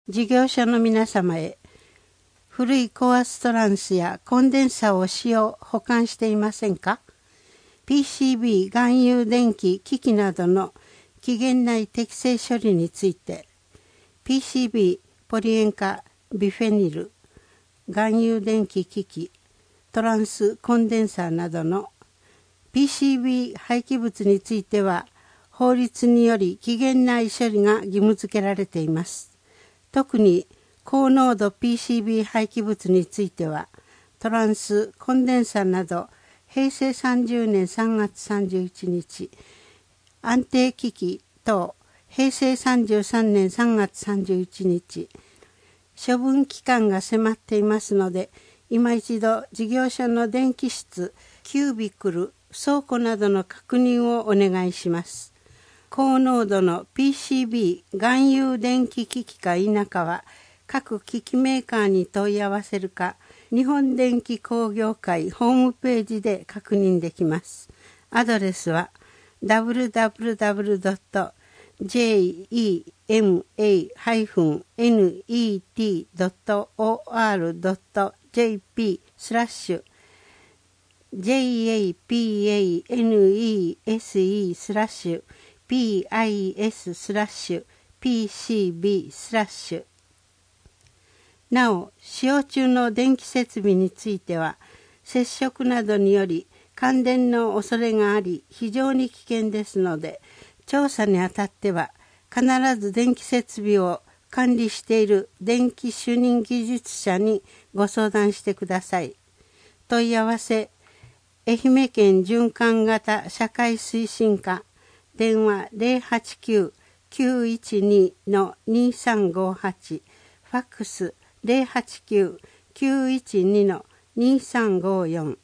事業所の皆様へ、古い高圧トランスやコンデンサを使用保管していませんか？ PCB 含有電気機器などの期限内適正処理について、 PCB ポリ塩化ビフェニル含有電気機器トランスコンデンサーなどの PCB 廃棄物については、法律により期限内処理が義務付けられています。特に高濃度 PCB 廃棄物については、トランスコンデンサーなど平成30年3月31日、安定機器等平成33年3月31日、処分期間が迫っていますので、今一度事業所の電気室、キュービクル、倉庫などの確認をお願いします。高濃度の PCB 含有電気機器か否かは、各機器メーカーに問い合わせるか、日本電気工業会ホームページで確認できます。アドレスは www.japane.pis/PIS/PCB/なお、使用中の電気設備については、接触などにより感電の恐れがあり、非常に危険ですので、調査にあたっては、必ず電気設備を管理している電気主任技術者にご相談してください。問い合わせ、愛媛県循環型社会推進課、電話 089-912-2358、ファックス 089-912-2354